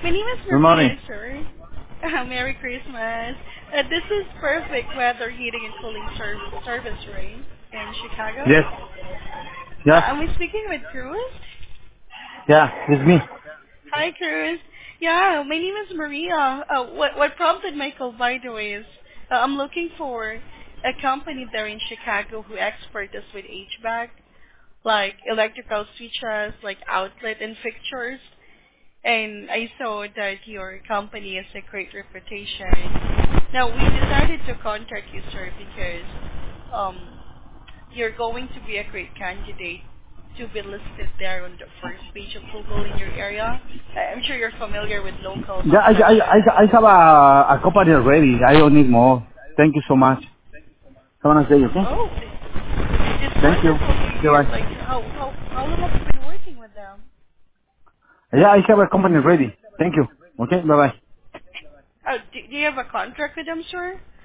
My name is Good morning. Maria, sir. Merry Christmas. This is Perfect Weather Heating and Cooling Service, right? In Chicago. Yes. Yeah. Am I speaking with Cruz? Yeah. It's me. Hi, Cruz. Yeah, my name is Maria. What prompted my call, by the way, is I'm looking for a company there in Chicago who expert us with HVAC, like electrical switches, like outlet and fixtures. And I saw that your company has a great reputation. Now, we decided to contact you, sir, because you're going to be a great candidate to be listed there on the first page of Google in your area. I'm sure you're familiar with local Yeah, construction. I have a company already. I don't need more. Thank you so much. Have a nice day, okay? Oh, it's Thank you. wonderful to hear. Goodbye. Like, how long have you been working with them? Yeah, I have a company ready. Thank you. Okay, bye-bye. Do you have a contract with them, sir?